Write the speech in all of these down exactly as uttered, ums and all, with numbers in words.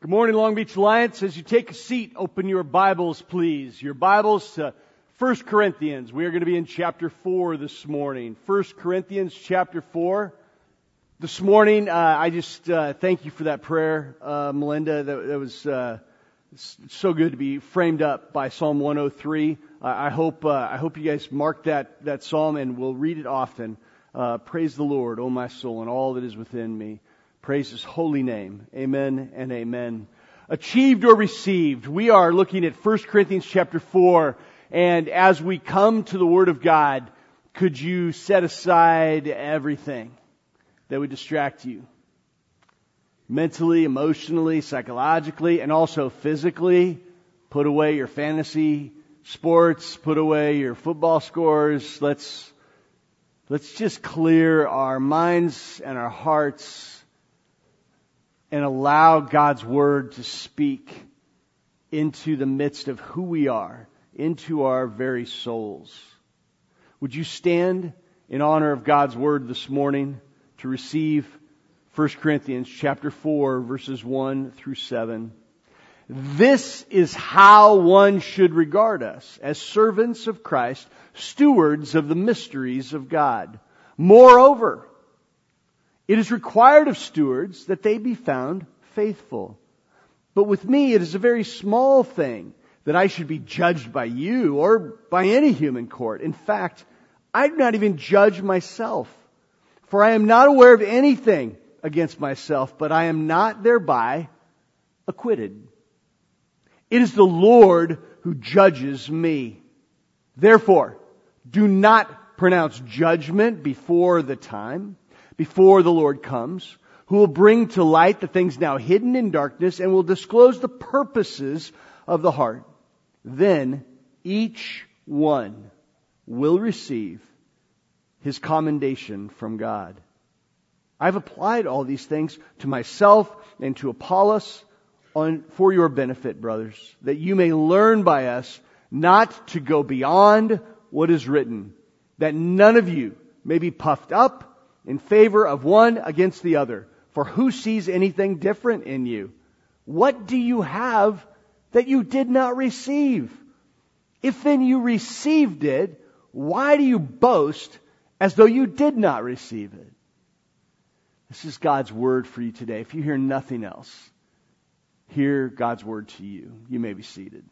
Good morning, Long Beach Alliance. As you take a seat, open your Bibles, please. Your Bibles to First Corinthians. We are going to be in chapter four this morning. First Corinthians chapter four. This morning, uh, I just uh, thank you for that prayer, uh, Melinda. That, that was uh, so good to be framed up by Psalm one oh three. Uh, I hope uh, I hope you guys mark that that psalm and will read it often. Uh, praise the Lord, O my soul, and all that is within me. Praise His holy name. Amen and amen. Achieved or received. We are looking at First Corinthians chapter four. And as we come to the Word of God, could you set aside everything that would distract you? Mentally, emotionally, psychologically, and also physically. Put away your fantasy sports. Put away your football scores. Let's, let's just clear our minds and our hearts and allow God's Word to speak into the midst of who we are, into our very souls. Would you stand in honor of God's Word this morning to receive First Corinthians chapter four, verses one through seven. This is how one should regard us, as servants of Christ, stewards of the mysteries of God. Moreover, it is required of stewards that they be found faithful. But with me it is a very small thing that I should be judged by you or by any human court. In fact, I do not even judge myself. For I am not aware of anything against myself, but I am not thereby acquitted. It is the Lord who judges me. Therefore, do not pronounce judgment before the time, before the Lord comes, who will bring to light the things now hidden in darkness and will disclose the purposes of the heart. Then each one will receive his commendation from God. I've applied all these things to myself and to Apollos on, for your benefit, brothers, that you may learn by us not to go beyond what is written, that none of you may be puffed up in favor of one against the other. For who sees anything different in you? What do you have that you did not receive? If then you received it, why do you boast as though you did not receive it? This is God's word for you today. If you hear nothing else, hear God's word to you. You may be seated.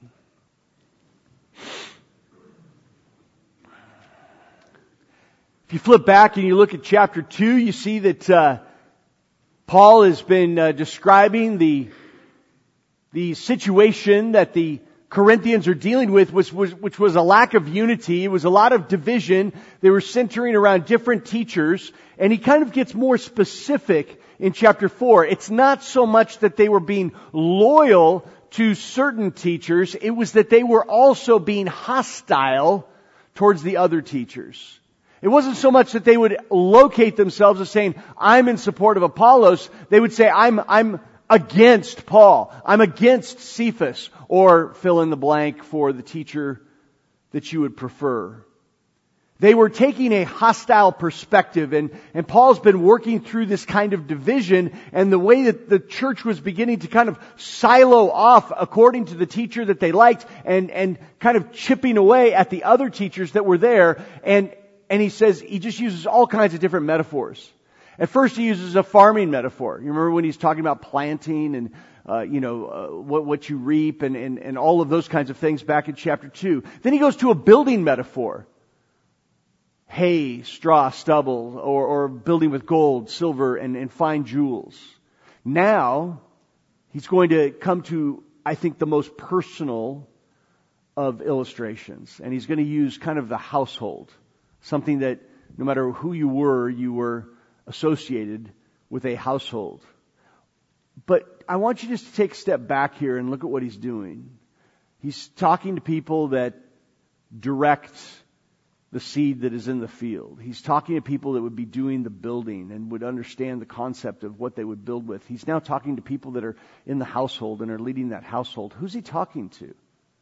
If you flip back and you look at chapter two, you see that uh, Paul has been uh, describing the the situation that the Corinthians are dealing with, which was, which was a lack of unity. It was a lot of division. They were centering around different teachers. And he kind of gets more specific in chapter four. It's not so much that they were being loyal to certain teachers. It was that they were also being hostile towards the other teachers. It wasn't so much that they would locate themselves as saying, I'm in support of Apollos. They would say, I'm, I'm against Paul. I'm against Cephas, or fill in the blank for the teacher that you would prefer. They were taking a hostile perspective, and, and Paul's been working through this kind of division, and the way that the church was beginning to kind of silo off according to the teacher that they liked, and, and kind of chipping away at the other teachers that were there. And And he says, he just uses all kinds of different metaphors. At first he uses a farming metaphor. You remember when he's talking about planting and, uh, you know, uh, what, what you reap and, and, and all of those kinds of things back in chapter two. Then he goes to a building metaphor. Hay, straw, stubble, or, or building with gold, silver, and, and fine jewels. Now, he's going to come to, I think, the most personal of illustrations. And he's going to use kind of the household. Something that no matter who you were, you were associated with a household. But I want you just to take a step back here and look at what he's doing. He's talking to people that direct the seed that is in the field. He's talking to people that would be doing the building and would understand the concept of what they would build with. He's now talking to people that are in the household and are leading that household. Who's he talking to?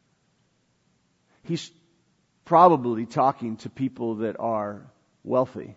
He's probably talking to people that are wealthy.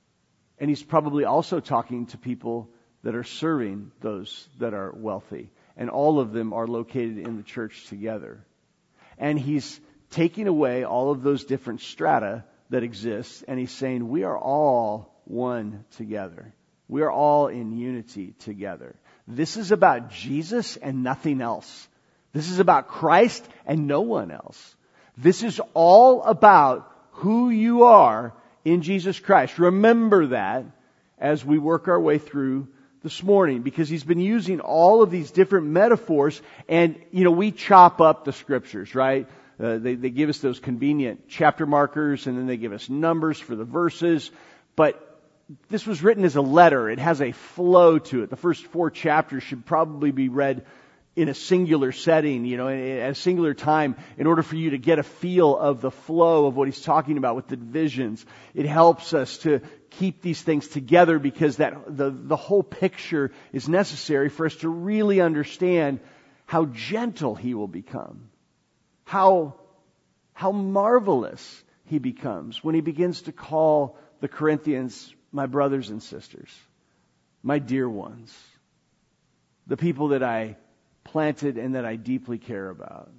And he's probably also talking to people that are serving those that are wealthy. and all of them are located in the church together. And he's taking away all of those different strata that exist, and he's saying we are all one together. We are all in unity together. This is about Jesus and nothing else. This is about Christ and no one else. This is all about who you are in Jesus Christ. Remember that as we work our way through this morning, because he's been using all of these different metaphors, and you know we chop up the scriptures, right? Uh, they, they give us those convenient chapter markers, and then they give us numbers for the verses. But this was written as a letter. It has a flow to it. The first four chapters should probably be read in a singular setting, you know, at a singular time, in order for you to get a feel of the flow of what he's talking about with the divisions. It helps us to keep these things together, because that the, the whole picture is necessary for us to really understand how gentle he will become. How, how marvelous he becomes when he begins to call the Corinthians my brothers and sisters, my dear ones, the people that I planted and that I deeply care about.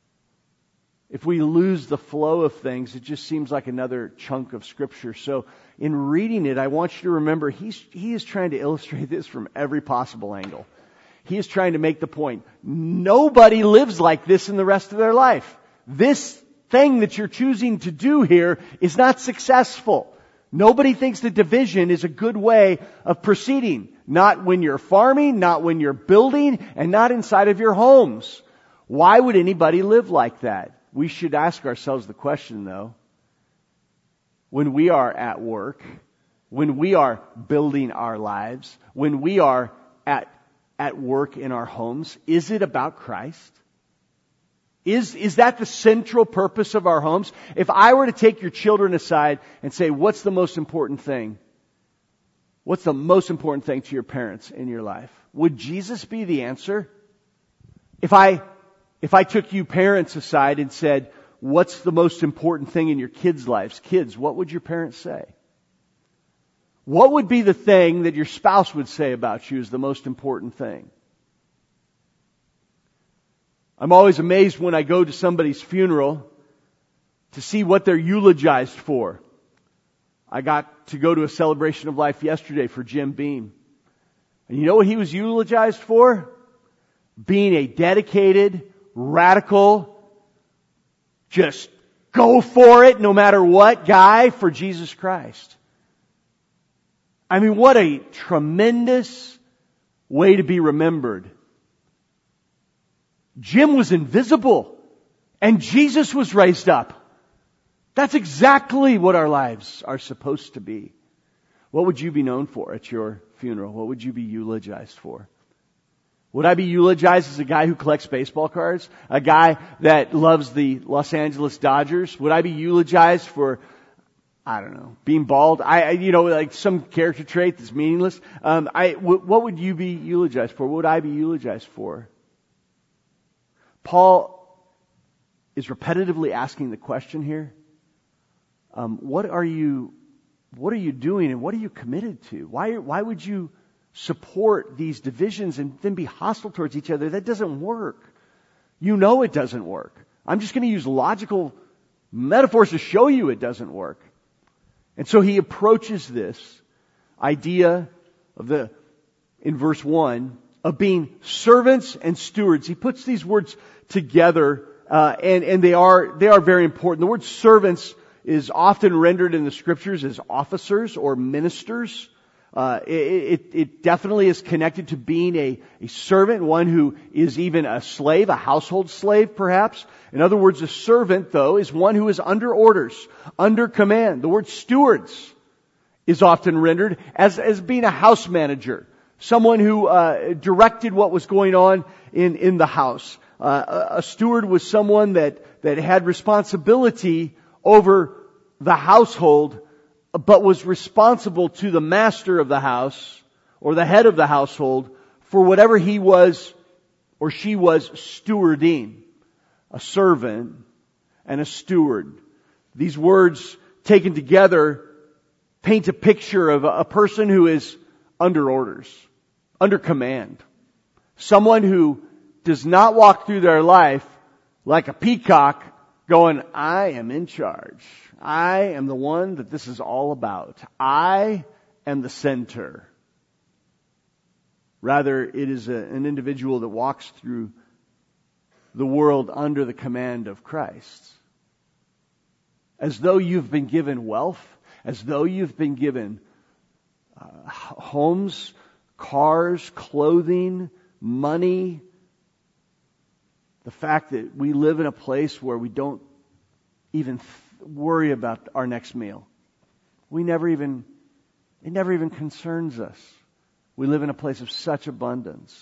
If we lose the flow of things, it just seems like another chunk of Scripture. So in reading it, I want you to remember he's, he is trying to illustrate this from every possible angle. He is trying to make the point, nobody lives like this in the rest of their life. This thing that you're choosing to do here is not successful. Nobody thinks that division is a good way of proceeding. Not when you're farming, not when you're building, and not inside of your homes. Why would anybody live like that? We should ask ourselves the question, though. When we are at work, when we are building our lives, when we are at, at work in our homes, is it about Christ? Is, is that the central purpose of our homes? If I were to take your children aside and say, what's the most important thing? What's the most important thing to your parents in your life? Would Jesus be the answer? If I, if I took you parents aside and said, what's the most important thing in your kids' lives? Kids, what would your parents say? What would be the thing that your spouse would say about you is the most important thing? I'm always amazed when I go to somebody's funeral to see what they're eulogized for. I got to go to a celebration of life yesterday for Jim Beam. And you know what he was eulogized for? Being a dedicated, radical, just go for it no matter what guy for Jesus Christ. I mean, what a tremendous way to be remembered. Jim was invisible, and Jesus was raised up. That's exactly what our lives are supposed to be. What would you be known for at your funeral? What would you be eulogized for? Would I be eulogized as a guy who collects baseball cards? A guy that loves the Los Angeles Dodgers? Would I be eulogized for, I don't know, being bald? I, I you know, like some character trait that's meaningless. Um, I, w- what would you be eulogized for? What would I be eulogized for? Paul is repetitively asking the question here. Um, what are you, what are you doing, and what are you committed to? Why, why would you support these divisions and then be hostile towards each other? That doesn't work. You know it doesn't work. I'm just going to use logical metaphors to show you it doesn't work. And so he approaches this idea of the, in verse one, of being servants and stewards. He puts these words together, uh, and, and they are, they are very important. The word servants is often rendered in the scriptures as officers or ministers. Uh, it, it, it definitely is connected to being a, a servant, one who is even a slave, a household slave perhaps. In other words, a servant, though, is one who is under orders, under command. The word stewards is often rendered as, as being a house manager, someone who uh, directed what was going on in, in the house. Uh, a, a steward was someone that, that had responsibility over the household, but was responsible to the master of the house or the head of the household for whatever he was or she was stewarding. A servant and a steward. These words taken together paint a picture of a person who is under orders, under command. Someone who does not walk through their life like a peacock going, I am in charge. I am the one that this is all about. I am the center. Rather, it is a, an individual that walks through the world under the command of Christ. As though you've been given wealth, as though you've been given uh, homes, cars, clothing, money. The fact that we live in a place where we don't even th- worry about our next meal. We never even, it never even concerns us. We live in a place of such abundance.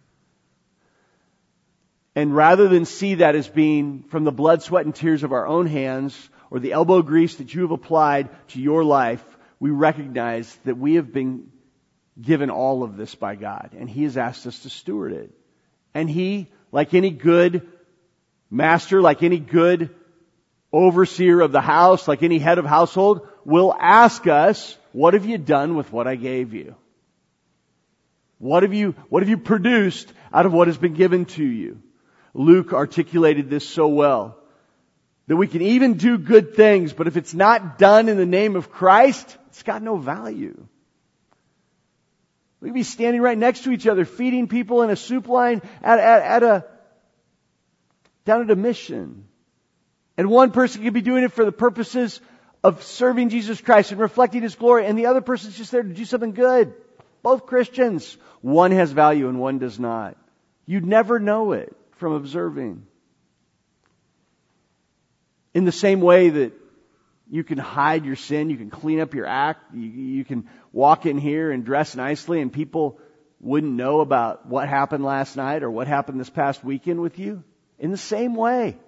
And rather than see that as being from the blood, sweat, and tears of our own hands, or the elbow grease that you have applied to your life, we recognize that we have been given all of this by God, and He has asked us to steward it. And He, like any good master, like any good overseer of the house, like any head of household, will ask us, what have you done with what I gave you? What have you, what have you produced out of what has been given to you? Luke articulated this so well. That we can even do good things, but if it's not done in the name of Christ, it's got no value. We could be standing right next to each other, feeding people in a soup line at, at, at a, down at a mission. And one person could be doing it for the purposes of serving Jesus Christ and reflecting His glory, and the other person's just there to do something good. Both Christians. One has value and one does not. You'd never know it from observing. In the same way that you can hide your sin, you can clean up your act, you, you can walk in here and dress nicely and people wouldn't know about what happened last night or what happened this past weekend with you. In the same way.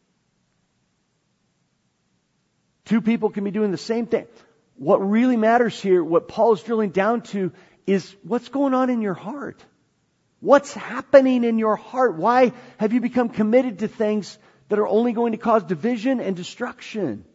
Two people can be doing the same thing. What really matters here, what Paul is drilling down to, is what's going on in your heart. What's happening in your heart? Why have you become committed to things that are only going to cause division and destruction?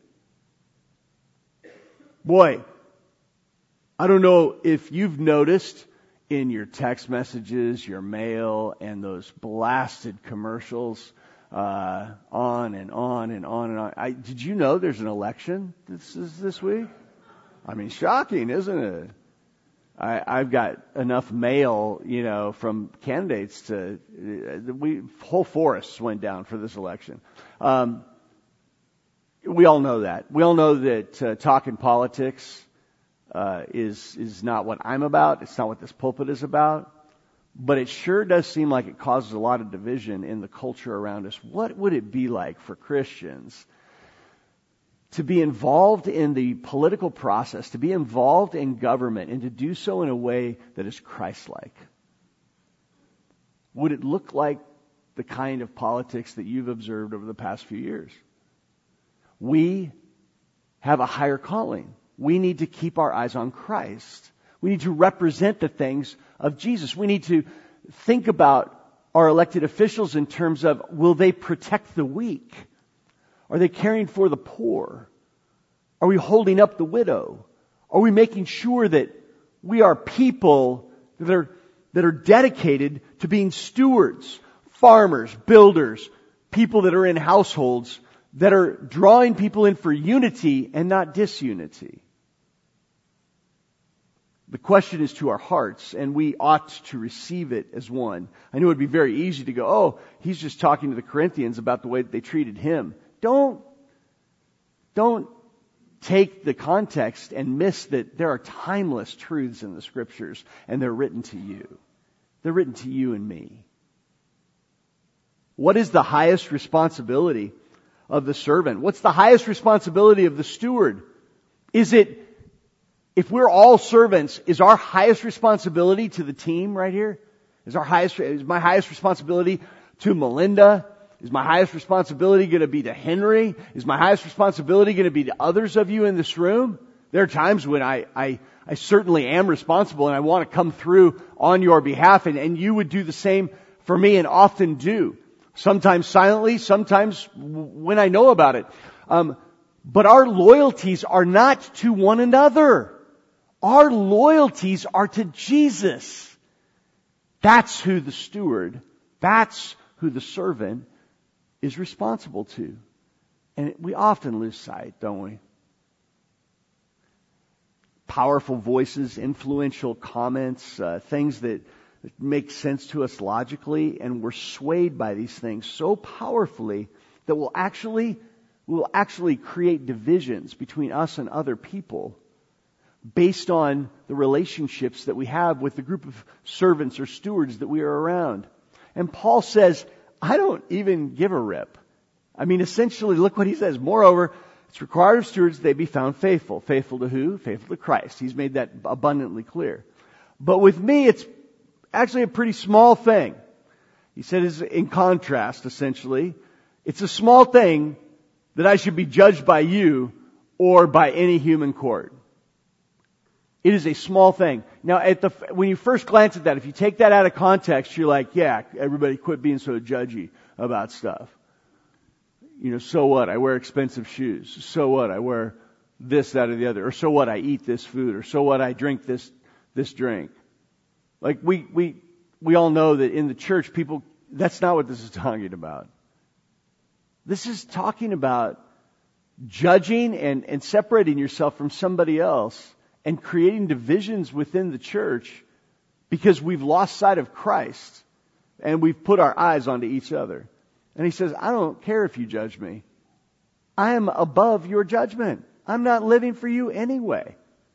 Boy, I don't know if you've noticed in your text messages, your mail, and those blasted commercials, uh, on and on and on and on. I, did you know there's an election this is this week? I mean, shocking, isn't it? I, I've got enough mail, you know, from candidates to, uh, we, whole forests went down for this election. Um, we all know that. We all know that uh, talking politics uh, is is not what I'm about. It's not what this pulpit is about. But it sure does seem like it causes a lot of division in the culture around us. What would it be like for Christians to be involved in the political process, to be involved in government, and to do so in a way that is Christ-like? Would it look like the kind of politics that you've observed over the past few years? We have a higher calling. We need to keep our eyes on Christ. We need to represent the things of Jesus. We need to think about our elected officials in terms of, will they protect the weak? Are they caring for the poor? Are we holding up the widow? Are we making sure that we are people that are, that are dedicated to being stewards, farmers, builders, people that are in households that are drawing people in for unity and not disunity? The question is to our hearts, and we ought to receive it as one. I know it would be very easy to go, oh, he's just talking to the Corinthians about the way that they treated him. Don't, don't take the context and miss that there are timeless truths in the Scriptures, and they're written to you. They're written to you and me. What is the highest responsibility of the servant? What's the highest responsibility of the steward? Is it, if we're all servants, is our highest responsibility to the team right here? Is our highest, is my highest responsibility to Melinda? Is my highest responsibility going to be to Henry? Is my highest responsibility going to be to others of you in this room? There are times when I, I, I certainly am responsible and I want to come through on your behalf, and, and you would do the same for me and often do. Sometimes silently, sometimes when I know about it. Um, but our loyalties are not to one another. Our loyalties are to Jesus. That's who the steward That's who the servant is responsible to. And we often lose sight, don't we? Powerful voices, influential comments, uh, things that make sense to us logically, and we're swayed by these things so powerfully that we'll actually, we'll actually create divisions between us and other people based on the relationships that we have with the group of servants or stewards that we are around. And Paul says, I don't even give a rip. I mean, essentially, look what he says. Moreover, it's required of stewards they be found faithful. Faithful to who? Faithful to Christ. He's made that abundantly clear. But with me, it's actually a pretty small thing. He said, is in contrast, essentially, it's a small thing that I should be judged by you or by any human court. It is a small thing. Now, at the when you first glance at that, if you take that out of context, you're like, yeah, everybody quit being so judgy about stuff. You know, so what? I wear expensive shoes. So what? I wear this, that, or the other. Or so what? I eat this food. Or so what? I drink this this drink. Like we we we all know that in the church, people, that's not what this is talking about. This is talking about judging and, and separating yourself from somebody else and creating divisions within the church because we've lost sight of Christ and we've put our eyes onto each other. And he says, I don't care if you judge me. I am above your judgment. I'm not living for you anyway.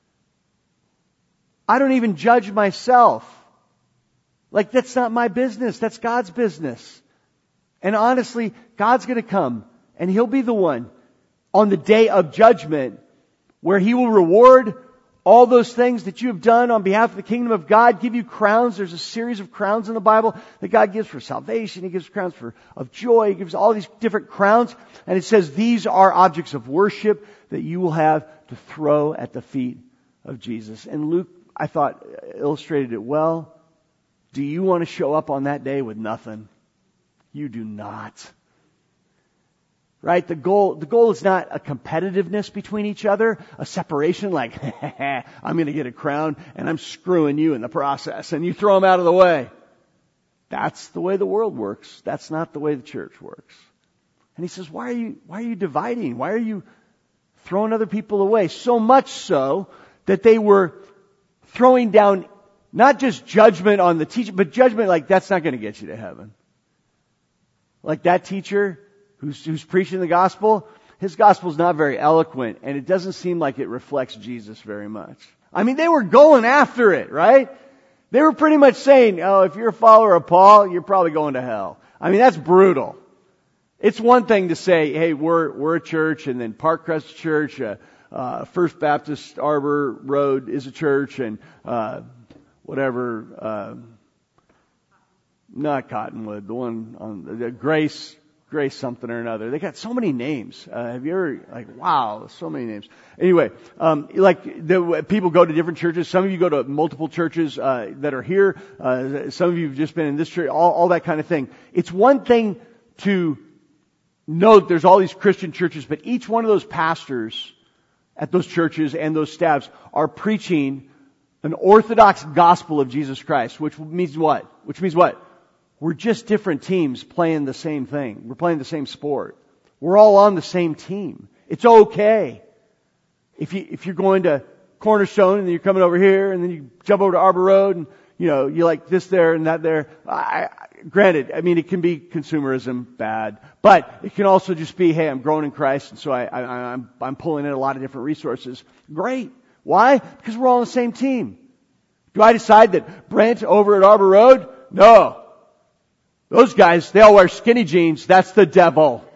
I don't even judge myself. Like, that's not my business. That's God's business. And honestly, God's going to come and He'll be the one on the day of judgment where He will reward all those things that you have done on behalf of the kingdom of God, give you crowns. There's a series of crowns in the Bible that God gives for salvation. He gives crowns for of joy. He gives all these different crowns. And it says these are objects of worship that you will have to throw at the feet of Jesus. And Luke, I thought, illustrated it well. Do you want to show up on that day with nothing? You do not. Right? The goal, the goal is not a competitiveness between each other, a separation like, I'm going to get a crown and I'm screwing you in the process and you throw them out of the way. That's the way the world works. That's not the way the church works. And he says, why are you, why are you dividing? Why are you throwing other people away? So much so that they were throwing down not just judgment on the teacher, but judgment like that's not going to get you to heaven. Like that teacher Who's, who's preaching the gospel, his gospel is not very eloquent, and it doesn't seem like it reflects Jesus very much. I mean, they were going after it, right? They were pretty much saying, oh, if you're a follower of Paul, you're probably going to hell. I mean, that's brutal. It's one thing to say, hey, we're we're a church, and then Parkcrest Church, uh, uh, First Baptist Arbor Road is a church, and uh, whatever, uh, not Cottonwood, the one on the Grace. Grace something or another. They got so many names. Uh, have you ever, like, wow, so many names. Anyway, um, like, the, people go to different churches. Some of you go to multiple churches, uh, that are here. Uh, some of you have just been in this church, all, all that kind of thing. It's one thing to know that there's all these Christian churches, but each one of those pastors at those churches and those staffs are preaching an orthodox gospel of Jesus Christ, which means what? Which means what? We're just different teams playing the same thing. We're playing the same sport. We're all on the same team. It's okay. If you, if you're going to Cornerstone and then you're coming over here and then you jump over to Arbor Road and, you know, you like this there and that there. I, I, granted, I mean, it can be consumerism, bad, but it can also just be, hey, I'm growing in Christ and so I, I, I'm, I'm pulling in a lot of different resources. Great. Why? Because we're all on the same team. Do I decide that Brent over at Arbor Road? No. Those guys, they all wear skinny jeans. That's the devil.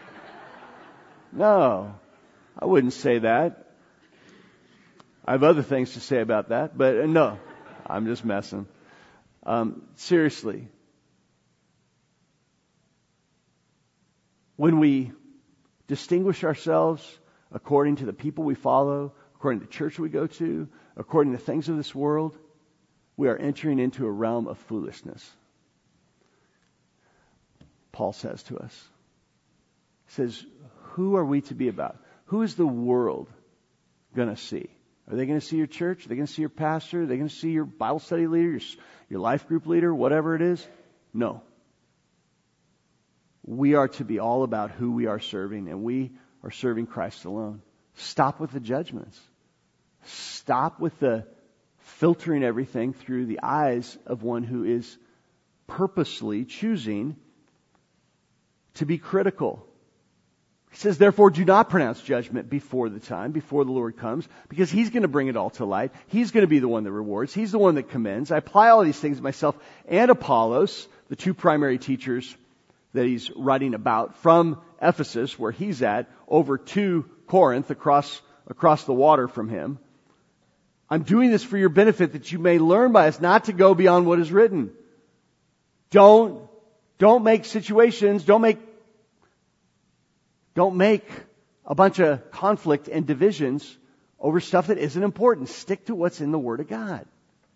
No, I wouldn't say that. I have other things to say about that, but no, I'm just messing. Um, seriously. When we distinguish ourselves according to the people we follow, according to the church we go to, according to things of this world, we are entering into a realm of foolishness. Paul says to us. He says, who are we to be about? Who is the world going to see? Are they going to see your church? Are they going to see your pastor? Are they going to see your Bible study leader, your, your life group leader, whatever it is? No. We are to be all about who we are serving, and we are serving Christ alone. Stop with the judgments. Stop with the filtering everything through the eyes of one who is purposely choosing to be critical. He says, therefore, do not pronounce judgment before the time, before the Lord comes, because He's going to bring it all to light. He's going to be the one that rewards. He's the one that commends. I apply all these things myself and Apollos, the two primary teachers that he's writing about, from Ephesus, where he's at, over to Corinth, across, across the water from him. I'm doing this for your benefit, that you may learn by us not to go beyond what is written. Don't, don't make situations, don't make, don't make a bunch of conflict and divisions over stuff that isn't important. Stick to what's in the Word of God.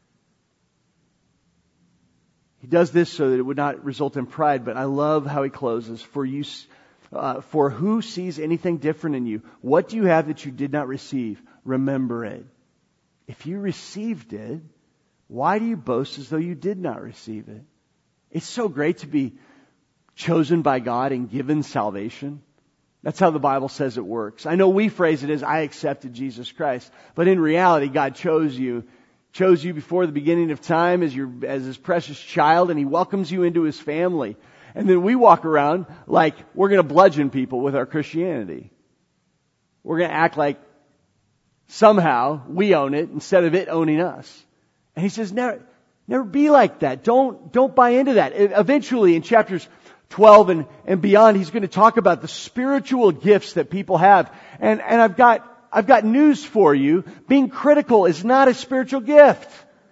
He does this so that it would not result in pride, but I love how he closes. For you, uh, for who sees anything different in you? What do you have that you did not receive? Remember it. If you received it, why do you boast as though you did not receive it? It's so great to be chosen by God and given salvation. That's how the Bible says it works. I know we phrase it as, I accepted Jesus Christ. But in reality, God chose you. Chose you before the beginning of time as your, as His precious child, and He welcomes you into His family. And then we walk around like we're going to bludgeon people with our Christianity. We're going to act like somehow we own it instead of it owning us. And He says, never, never be like that. Don't, don't buy into that. Eventually, in chapters twelve and, and beyond, He's going to talk about the spiritual gifts that people have. And, and I've got, I've got news for you. Being critical is not a spiritual gift.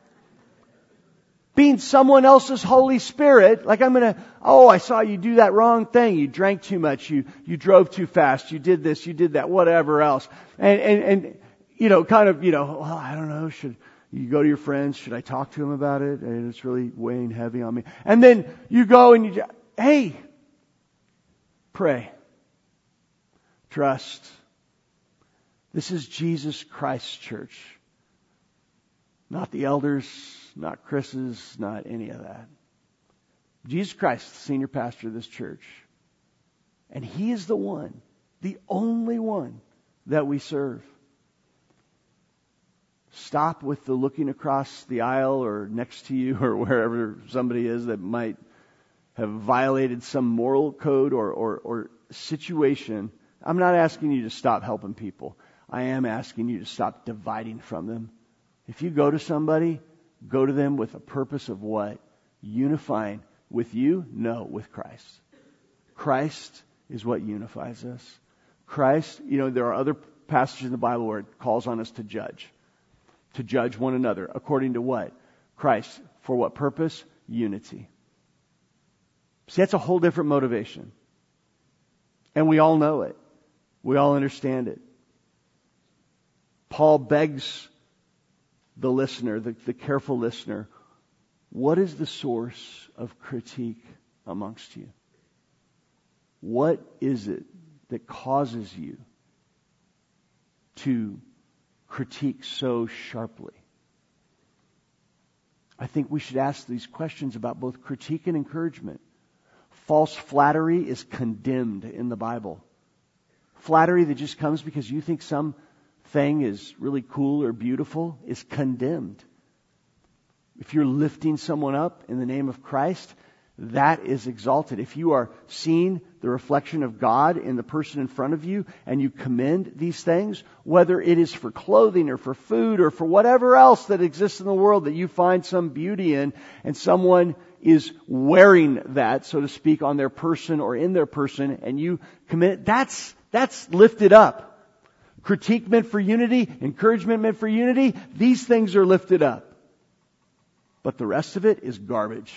Being someone else's Holy Spirit, like I'm going to, oh, I saw you do that wrong thing. You drank too much. You, you drove too fast. You did this. You did that. Whatever else. And, and, and, you know, kind of, you know, well, I don't know. Should you go to your friends? Should I talk to them about it? And it's really weighing heavy on me. And then you go and you, hey, pray. Trust. This is Jesus Christ's church. Not the elders, not Chris's, not any of that. Jesus Christ, the senior pastor of this church. And He is the one, the only one that we serve. Stop with the looking across the aisle or next to you or wherever somebody is that might have violated some moral code or, or, or situation. I'm not asking you to stop helping people. I am asking you to stop dividing from them. If you go to somebody, go to them with a purpose of what? Unifying with you? No, with Christ. Christ is what unifies us. Christ, you know, there are other passages in the Bible where it calls on us to judge. To judge one another. According to what? Christ. For what purpose? Unity. See, that's a whole different motivation. And we all know it. We all understand it. Paul begs the listener, the, the careful listener, what is the source of critique amongst you? What is it that causes you to critique so sharply? I think we should ask these questions about both critique and encouragement. False flattery is condemned in the Bible. Flattery that just comes because you think some thing is really cool or beautiful is condemned. If you're lifting someone up in the name of Christ, that is exalted. If you are seeing the reflection of God in the person in front of you and you commend these things, whether it is for clothing or for food or for whatever else that exists in the world that you find some beauty in, and someone is wearing that, so to speak, on their person or in their person, and you commend, that's, that's lifted up. Critique meant for unity, encouragement meant for unity. These things are lifted up. But the rest of it is garbage.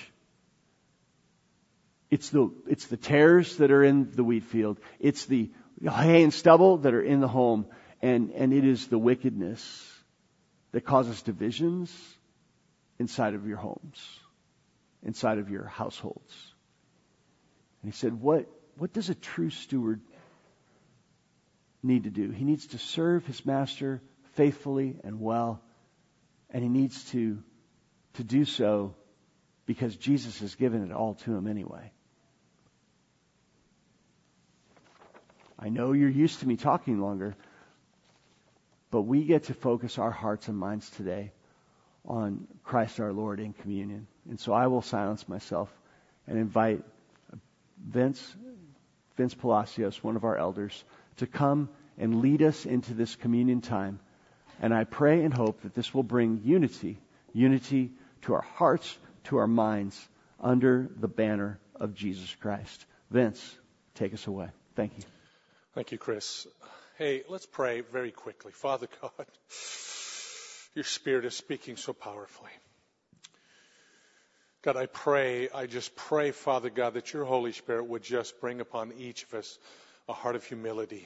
It's the, it's the tares that are in the wheat field. It's the hay and stubble that are in the home. And, and it is the wickedness that causes divisions inside of your homes, inside of your households. And he said, what, what does a true steward need to do? He needs to serve his master faithfully and well, and he needs to to do so because Jesus has given it all to him anyway. I know you're used to me talking longer, but we get to focus our hearts and minds today on Christ our Lord in communion. And so I will silence myself and invite Vince, Vince Palacios, one of our elders, to come and lead us into this communion time. And I pray and hope that this will bring unity, unity to our hearts, to our minds, under the banner of Jesus Christ. Vince, take us away. Thank you. Thank you, Chris. Hey, let's pray very quickly. Father God, your Spirit is speaking so powerfully. God, I pray, I just pray, Father God, that your Holy Spirit would just bring upon each of us a heart of humility.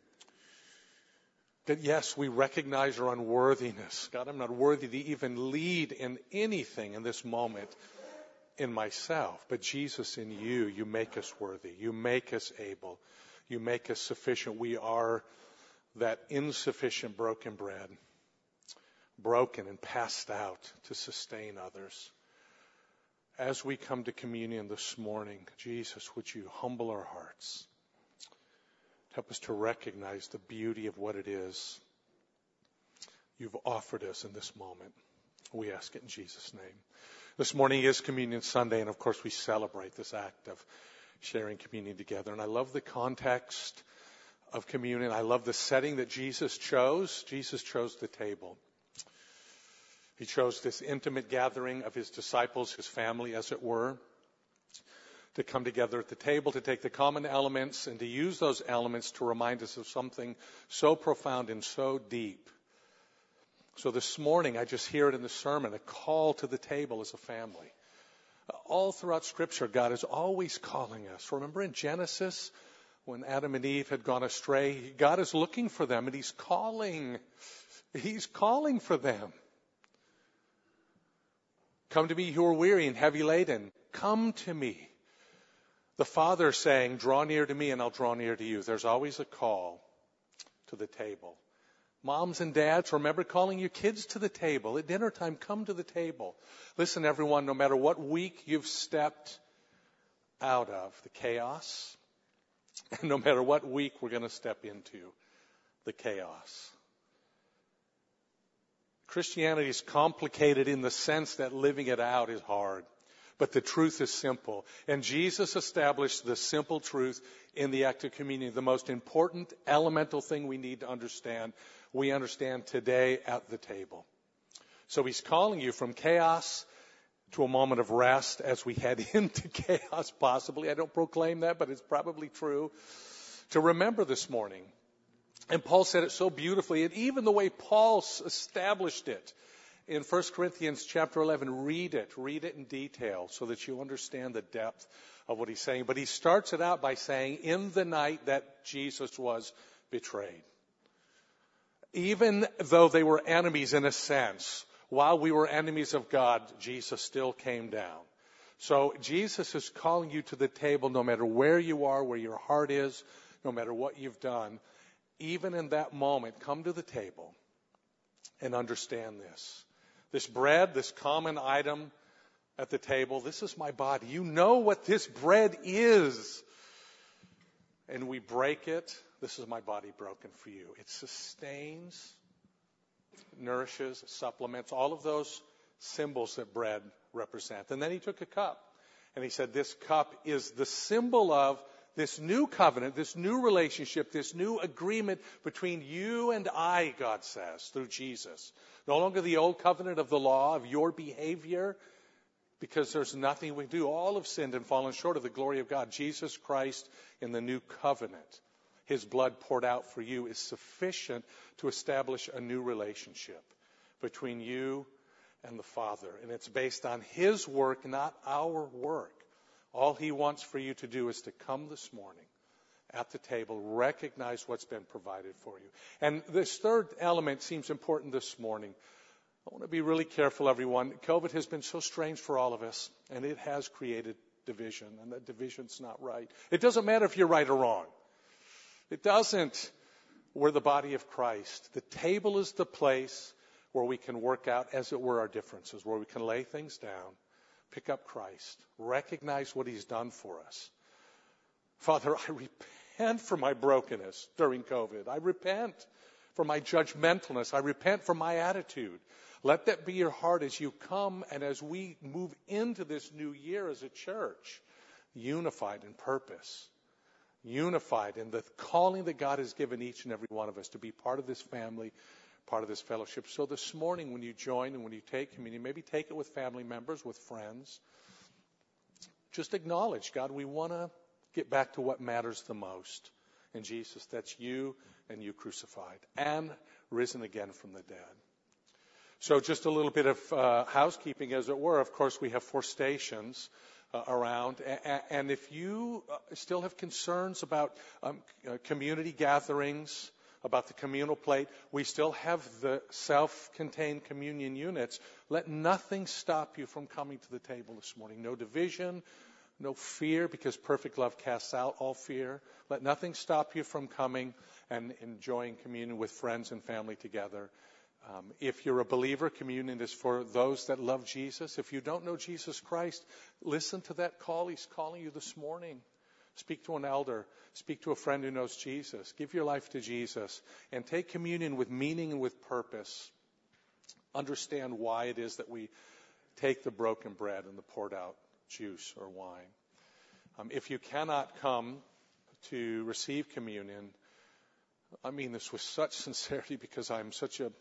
That yes, we recognize our unworthiness. God, I'm not worthy to even lead in anything in this moment in myself. But Jesus, in you, you make us worthy. You make us able. You make us sufficient. We are that insufficient broken bread, broken and passed out to sustain others. As we come to communion this morning, Jesus, would you humble our hearts? Help us to recognize the beauty of what it is you've offered us in this moment. We ask it in Jesus' name. This morning is Communion Sunday, and of course we celebrate this act of sharing communion together. And I love the context of communion. I love the setting that Jesus chose. Jesus chose the table. He chose this intimate gathering of his disciples, his family, as it were, to come together at the table, to take the common elements and to use those elements to remind us of something so profound and so deep. So this morning, I just hear it in the sermon, a call to the table as a family. All throughout Scripture, God is always calling us. Remember in Genesis, when Adam and Eve had gone astray, God is looking for them, and he's calling. He's calling for them. Come to me who are weary and heavy laden. Come to me. The Father saying, draw near to me and I'll draw near to you. There's always a call to the table. Moms and dads, remember calling your kids to the table. At dinner time, come to the table. Listen, everyone, no matter what week you've stepped out of the chaos, and no matter what week we're going to step into the chaos. Christianity is complicated in the sense that living it out is hard. But the truth is simple. And Jesus established the simple truth in the act of communion. The most important elemental thing we need to understand, we understand today at the table. So he's calling you from chaos to a moment of rest as we head into chaos, possibly. I don't proclaim that, but it's probably true. To remember this morning. And Paul said it so beautifully, and even the way Paul established it in First Corinthians chapter eleven, read it, read it in detail so that you understand the depth of what he's saying. But he starts it out by saying, in the night that Jesus was betrayed. Even though they were enemies in a sense, while we were enemies of God, Jesus still came down. So Jesus is calling you to the table no matter where you are, where your heart is, no matter what you've done. Even in that moment, come to the table and understand this. This bread, this common item at the table, this is my body. You know what this bread is. And we break it. This is my body broken for you. It sustains, nourishes, supplements, all of those symbols that bread represent. And then he took a cup and he said, this cup is the symbol of this new covenant, this new relationship, this new agreement between you and I, God says, through Jesus. No longer the old covenant of the law, of your behavior, because there's nothing we do. All have sinned and fallen short of the glory of God. Jesus Christ in the new covenant, his blood poured out for you, is sufficient to establish a new relationship between you and the Father. And it's based on his work, not our work. All he wants for you to do is to come this morning at the table, recognize what's been provided for you. And this third element seems important this morning. I want to be really careful, everyone. COVID has been so strange for all of us, and it has created division, and that division's not right. It doesn't matter if you're right or wrong. It doesn't. We're the body of Christ. The table is the place where we can work out, as it were, our differences, where we can lay things down, pick up Christ, recognize what he's done for us. Father, I repent for my brokenness during COVID. I repent for my judgmentalness. I repent for my attitude. Let that be your heart as you come and as we move into this new year as a church, unified in purpose, unified in the calling that God has given each and every one of us to be part of this family, part of this fellowship. So this morning when you join and when you take communion, maybe take it with family members, with friends. Just acknowledge, God, we want to get back to what matters the most. And Jesus, that's you and you crucified and risen again from the dead. So just a little bit of uh, housekeeping, as it were. Of course, we have four stations uh, around. A- and if you uh, still have concerns about um, uh, community gatherings, about the communal plate, we still have the self-contained communion units. Let nothing stop you from coming to the table this morning. No division, no fear, because perfect love casts out all fear. Let nothing stop you from coming and enjoying communion with friends and family together. Um, if you're a believer, communion is for those that love Jesus. If you don't know Jesus Christ, listen to that call. He's calling you this morning. Speak to an elder. Speak to a friend who knows Jesus. Give your life to Jesus and take communion with meaning and with purpose. Understand why it is that we take the broken bread and the poured out juice or wine. Um, if you cannot come to receive communion, I mean this with such sincerity because I'm such a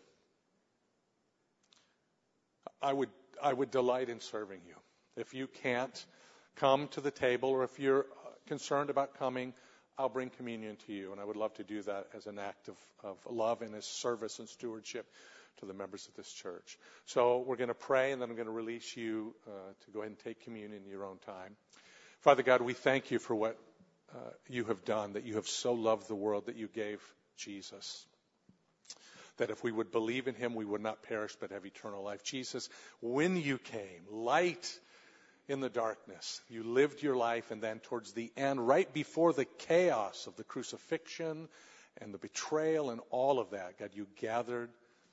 I would I would delight in serving you. If you can't come to the table, or if you're concerned about coming, I'll bring communion to you, and I would love to do that as an act of, of love and as service and stewardship to the members of this church. So we're going to pray, and then I'm going to release you uh, to go ahead and take communion in your own time. Father God, we thank you for what uh, you have done, that you have so loved the world that you gave Jesus, that if we would believe in him, we would not perish but have eternal life. Jesus, when you came, light in the darkness, you lived your life, and then towards the end, right before the chaos of the crucifixion and the betrayal and all of that, God, you gathered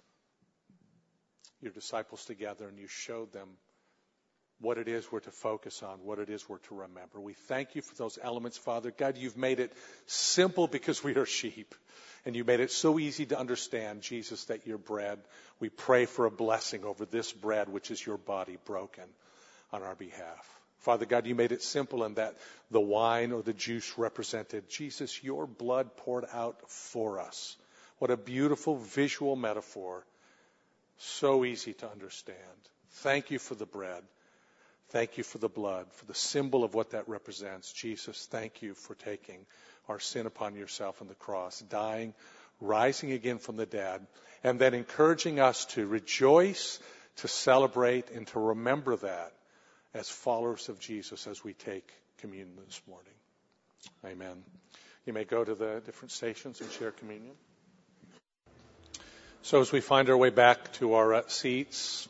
your disciples together and you showed them what it is we're to focus on, what it is we're to remember. We thank you for those elements, Father. God, you've made it simple because we are sheep. And you made it so easy to understand, Jesus, that your bread, we pray for a blessing over this bread, which is your body broken on our behalf. Father God, you made it simple in that the wine or the juice represented, Jesus, your blood poured out for us. What a beautiful visual metaphor. So easy to understand. Thank you for the bread. Thank you for the blood, for the symbol of what that represents. Jesus, thank you for taking our sin upon yourself on the cross, dying, rising again from the dead, and then encouraging us to rejoice, to celebrate, and to remember that as followers of Jesus as we take communion this morning. Amen. You may go to the different stations and share communion. So as we find our way back to our uh, seats,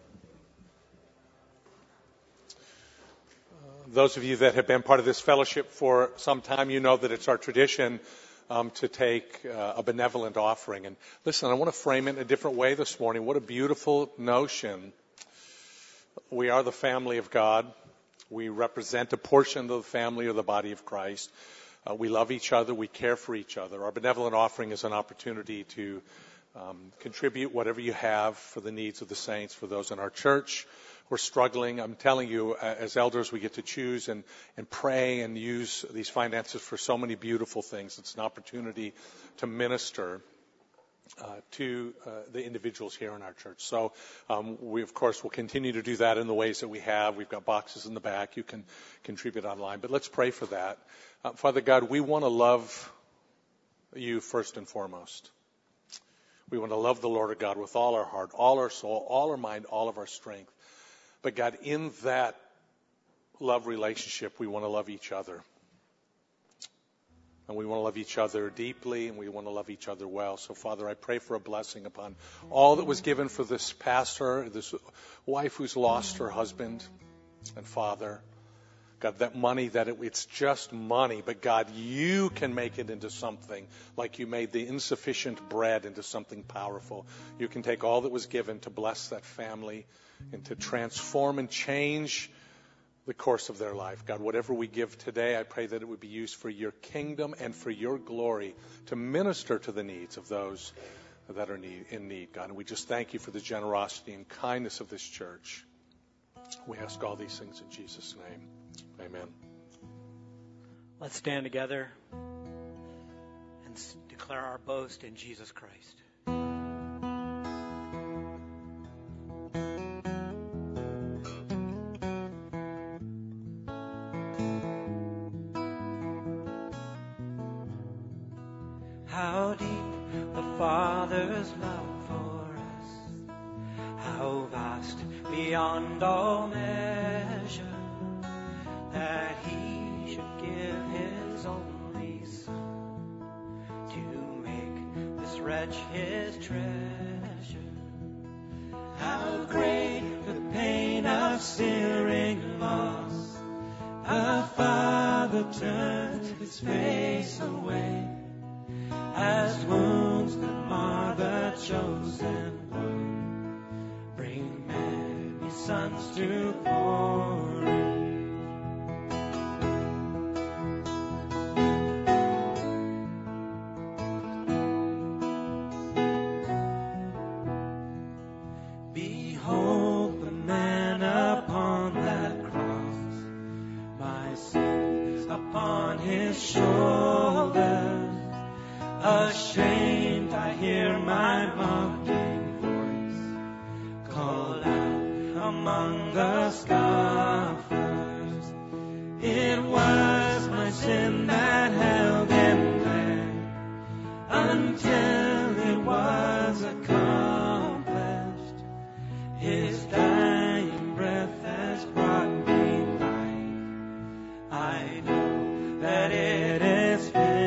those of you that have been part of this fellowship for some time, you know that it's our tradition um, to take uh, a benevolent offering. And listen, I want to frame it in a different way this morning. What a beautiful notion. We are the family of God. We represent a portion of the family or the body of Christ. Uh, we love each other. We care for each other. Our benevolent offering is an opportunity to um, contribute whatever you have for the needs of the saints, for those in our church. We're struggling. I'm telling you, as elders, we get to choose and, and pray and use these finances for so many beautiful things. It's an opportunity to minister uh, to uh, the individuals here in our church. So um, we, of course, will continue to do that in the ways that we have. We've got boxes in the back. You can contribute online. But let's pray for that. Uh, Father God, we want to love you first and foremost. We want to love the Lord our God with all our heart, all our soul, all our mind, all of our strength. But God, in that love relationship, we want to love each other. And we want to love each other deeply, and we want to love each other well. So, Father, I pray for a blessing upon all that was given for this pastor, this wife who's lost her husband and father. God, that money, that it, it's just money, but God, you can make it into something, like you made the insufficient bread into something powerful. You can take all that was given to bless that family and to transform and change the course of their life. God, whatever we give today, I pray that it would be used for your kingdom and for your glory to minister to the needs of those that are need, in need, God. And we just thank you for the generosity and kindness of this church. We ask all these things in Jesus' name. Amen. Let's stand together and declare our boast in Jesus Christ. How deep the Father's love for us, how vast beyond all measure, that He should give His only Son to make this wretch His treasure. How great the pain of searing loss, the Father turned His face away, as wounds that mar the chosen one bring many sons to glory. Behold the man upon that cross, my sins upon his shoulders. Ashamed, I hear my mocking voice call out among the scoffers. It was my sin that held him there until it was accomplished. His dying breath has brought me life. I know that it is finished.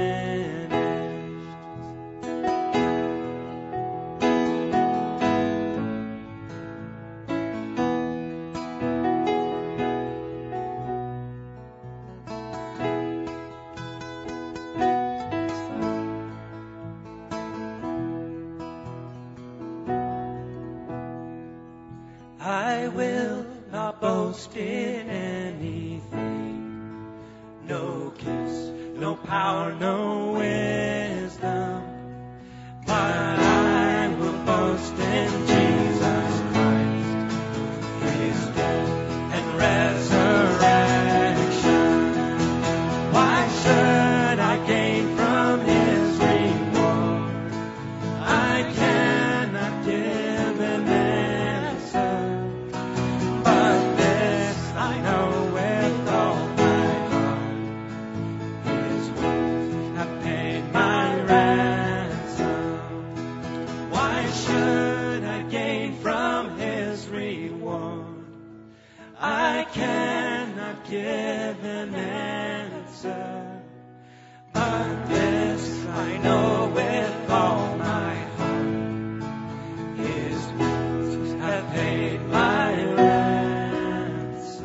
I will not boast in anything, no gifts, no power, no wisdom, but I will boast in Jesus Christ, His death and resurrection. Why should I gain from His reward? I cannot give an answer. But this I know with all my heart, His wounds have paid my ransom. Why should I gain from His reward? I cannot give an answer. But this I know with all my heart, His wounds have paid my ransom.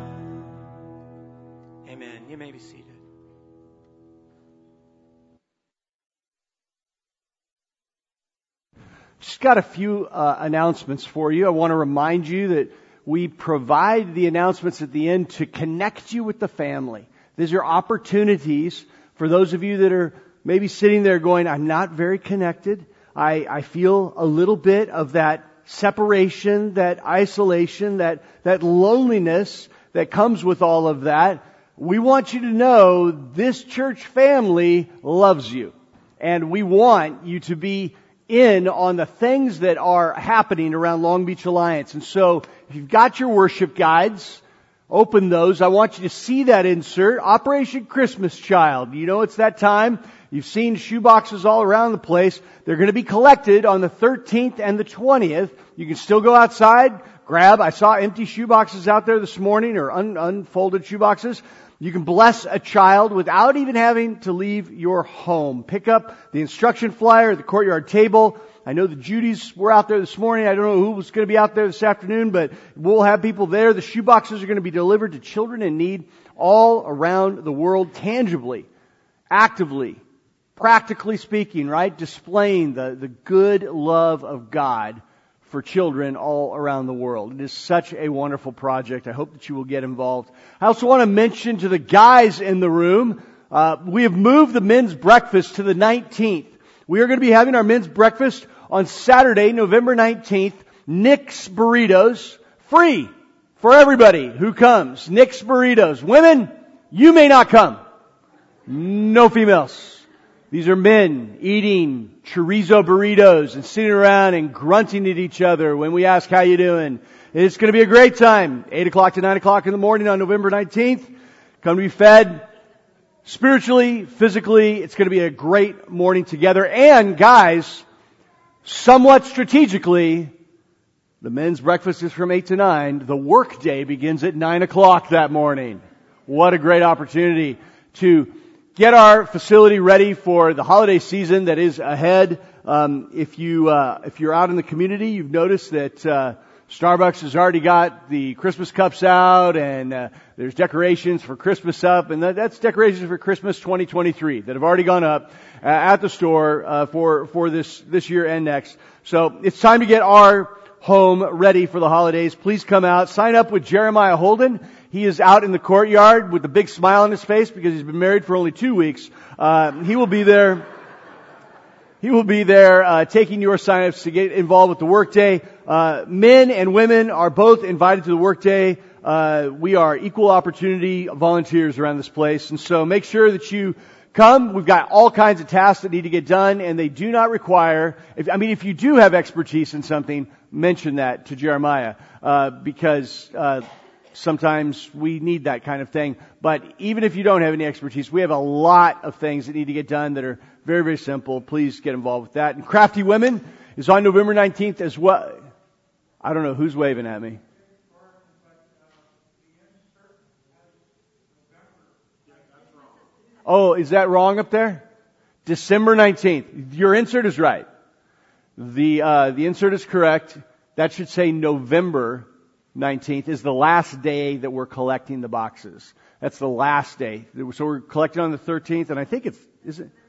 Amen. You may be seated. Just got a few uh, announcements for you. I want to remind you that we provide the announcements at the end to connect you with the family. These are opportunities for those of you that are maybe sitting there going, I'm not very connected. I, I feel a little bit of that separation, that isolation, that, that loneliness that comes with all of that. We want you to know this church family loves you. And we want you to be in on the things that are happening around Long Beach Alliance. And so, if you've got your worship guides, open those. I want you to see that insert, Operation Christmas Child. You know it's that time. You've seen shoeboxes all around the place. They're going to be collected on the thirteenth and the twentieth. You can still go outside, grab. I saw empty shoeboxes out there this morning, or un- unfolded shoeboxes. You can bless a child without even having to leave your home. Pick up the instruction flyer at the courtyard table. I know the Judys were out there this morning. I don't know who was going to be out there this afternoon, but we'll have people there. The shoeboxes are going to be delivered to children in need all around the world, tangibly, actively, practically speaking, right? Displaying the, the good love of God for children all around the world. It is such a wonderful project. I hope that you will get involved. I also want to mention to the guys in the room, uh, we have moved the men's breakfast to the nineteenth. We are going to be having our men's breakfast on Saturday, November nineteenth. Nick's Burritos, free for everybody who comes. Nick's Burritos. Women, you may not come. No females. These are men eating chorizo burritos and sitting around and grunting at each other when we ask how you doing. It's going to be a great time. eight o'clock to nine o'clock in the morning on November nineteenth. Come to be fed spiritually, physically. It's going to be a great morning together. And guys, somewhat strategically, the men's breakfast is from eight to nine. The work day begins at nine o'clock that morning. What a great opportunity to get our facility ready for the holiday season that is ahead. Um, if you uh, if you're out in the community, you've noticed that uh, Starbucks has already got the Christmas cups out, and uh, there's decorations for Christmas up, and that, that's decorations for Christmas twenty twenty-three that have already gone up uh, at the store uh, for for this this year and next. So it's time to get our home ready for the holidays. Please come out, sign up with Jeremiah Holden. He is out in the courtyard with a big smile on his face because he's been married for only two weeks. Uh, he will be there. He will be there uh, taking your sign-ups to get involved with the workday. Uh, men and women are both invited to the workday. Uh, we are equal opportunity volunteers around this place, and so make sure that you come. We've got all kinds of tasks that need to get done, and they do not require. If, I mean, if you do have expertise in something, mention that to Jeremiah uh, because. Uh, Sometimes we need that kind of thing. But even if you don't have any expertise, we have a lot of things that need to get done that are very, very simple. Please get involved with that. And Crafty Women is on November nineteenth as well. I don't know who's waving at me. Oh, is that wrong up there? December nineteenth. Your insert is right. The, uh, the insert is correct. That should say November nineteenth is the last day that we're collecting the boxes. That's the last day. So we're collecting on the thirteenth, and I think it's, is it?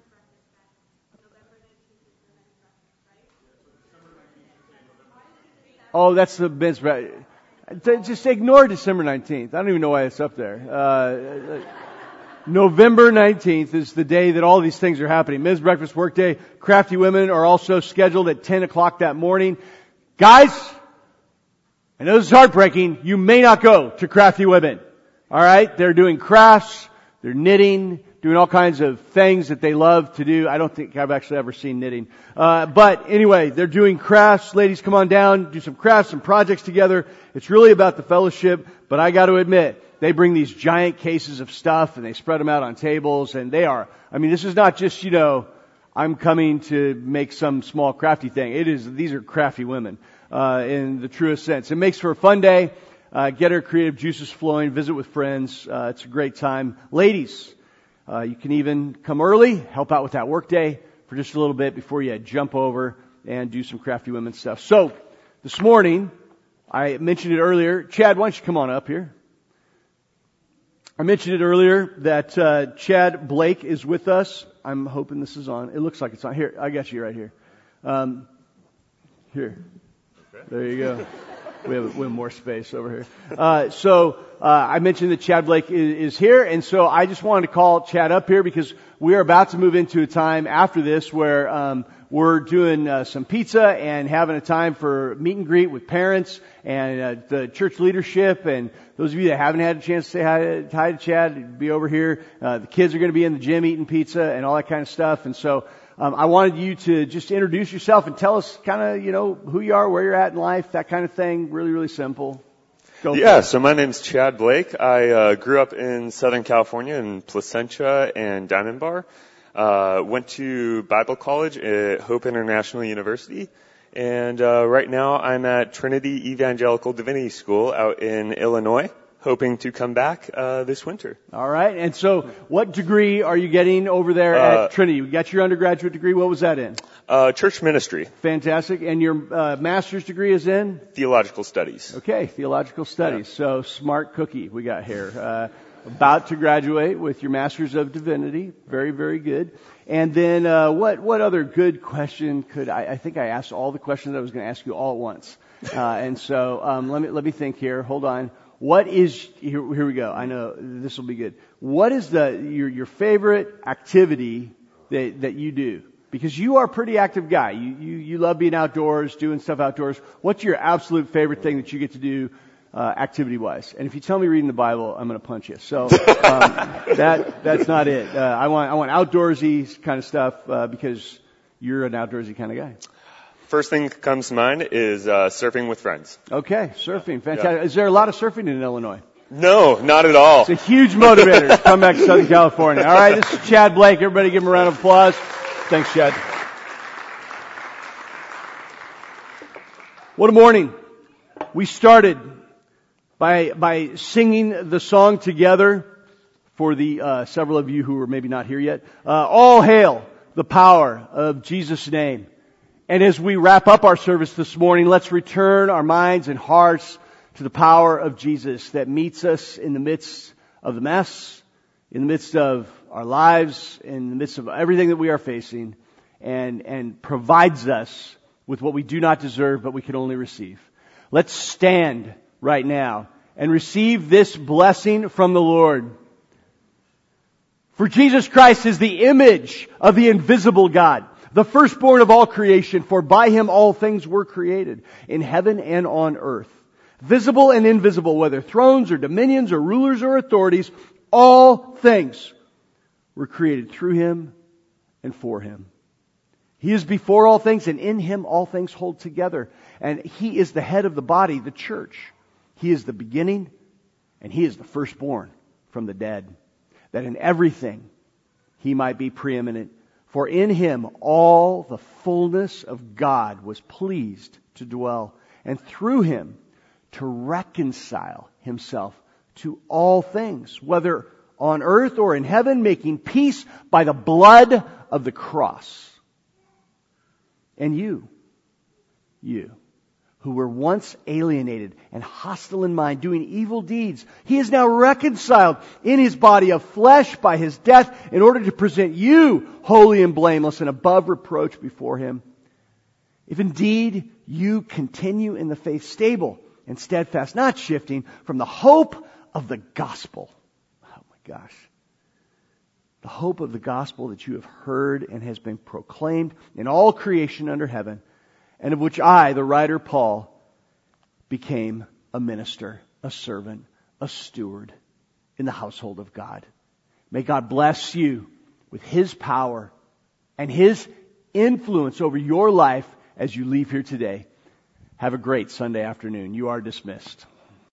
Oh, that's the men's breakfast. Just ignore December nineteenth. I don't even know why it's up there. Uh, November nineteenth is the day that all these things are happening. Men's breakfast workday. Crafty Women are also scheduled at ten o'clock that morning. Guys, I know this is heartbreaking. You may not go to Crafty Women. All right? They're doing crafts. They're knitting, doing all kinds of things that they love to do. I don't think I've actually ever seen knitting. Uh, but anyway, they're doing crafts. Ladies, come on down, do some crafts, some projects together. It's really about the fellowship. But I got to admit, they bring these giant cases of stuff and they spread them out on tables. And they are, I mean, this is not just, you know, I'm coming to make some small crafty thing. It is, these are crafty women. Uh, in the truest sense. It makes for a fun day. Uh, get our creative juices flowing. Visit with friends. Uh, it's a great time. Ladies, uh, you can even come early, help out with that work day for just a little bit before you jump over and do some crafty women stuff. So, this morning, I mentioned it earlier. Chad, why don't you come on up here? I mentioned it earlier that uh, Chad Blake is with us. I'm hoping this is on. It looks like it's on. Here, I got you right here. Um, here. There you go. We have, we have more space over here. Uh, so, uh, I mentioned that Chad Blake is, is here, and so I just wanted to call Chad up here because we are about to move into a time after this where, um, we're doing, uh, some pizza and having a time for meet and greet with parents and, uh, the church leadership, and those of you that haven't had a chance to say hi to, hi to Chad, be over here. Uh, the kids are going to be in the gym eating pizza and all that kind of stuff, and so, Um, I wanted you to just introduce yourself and tell us kind of, you know, who you are, where you're at in life, that kind of thing. Really, really simple. Go yeah, so my name's Chad Blake. I uh, grew up in Southern California in Placentia and Diamond Bar. Uh, went to Bible college at Hope International University. And uh, right now I'm at Trinity Evangelical Divinity School out in Illinois, hoping to come back uh this winter. All right. And so what degree are you getting over there uh, at Trinity? You got your undergraduate degree. What was that in? Uh church ministry. Fantastic. And your uh, master's degree is in? Theological studies. Okay, theological studies. Yeah. So smart cookie we got here. Uh about to graduate with your Master's of Divinity. Very, very good. And then, uh, what, what other good question could I, I think I asked all the questions I was going to ask you all at once. Uh, and so, um, let me, let me think here. Hold on. What is, here, here we go. I know this will be good. What is the, your, your favorite activity that, that you do? Because you are a pretty active guy. You, you, you love being outdoors, doing stuff outdoors. What's your absolute favorite thing that you get to do, uh, activity-wise? And if you tell me reading the Bible, I'm going to punch you. So, um, that, that's not it. Uh, I want, I want outdoorsy kind of stuff, uh, because you're an outdoorsy kind of guy. First thing that comes to mind is, uh, surfing with friends. Okay. Surfing. Fantastic. Yeah. Is there a lot of surfing in Illinois? No, not at all. It's a huge motivator to come back to Southern California. All right. This is Chad Blake. Everybody give him a round of applause. Thanks, Chad. What a morning. We started by by singing the song together for the uh, several of you who are maybe not here yet. Uh, all hail the power of Jesus' name. And as we wrap up our service this morning, let's return our minds and hearts to the power of Jesus that meets us in the midst of the mess, in the midst of our lives, in the midst of everything that we are facing, and, and provides us with what we do not deserve, but we can only receive. Let's stand right now and receive this blessing from the Lord. For Jesus Christ is the image of the invisible God, the firstborn of all creation, for by Him all things were created, in heaven and on earth. Visible and invisible, whether thrones or dominions or rulers or authorities, all things were created through Him and for Him. He is before all things, and in Him all things hold together. And He is the head of the body, the church. He is the beginning, and He is the firstborn from the dead, that in everything He might be preeminent. For in Him all the fullness of God was pleased to dwell, and through Him to reconcile Himself to all things, whether on earth or in heaven, making peace by the blood of the cross. And you, you, who were once alienated and hostile in mind, doing evil deeds, He is now reconciled in His body of flesh by His death, in order to present you holy and blameless and above reproach before Him. If indeed you continue in the faith, stable and steadfast, not shifting from the hope of the gospel. Oh my gosh. The hope of the gospel that you have heard and has been proclaimed in all creation under heaven, and of which I, the writer Paul, became a minister, a servant, a steward in the household of God. May God bless you with His power and His influence over your life as you leave here today. Have a great Sunday afternoon. You are dismissed.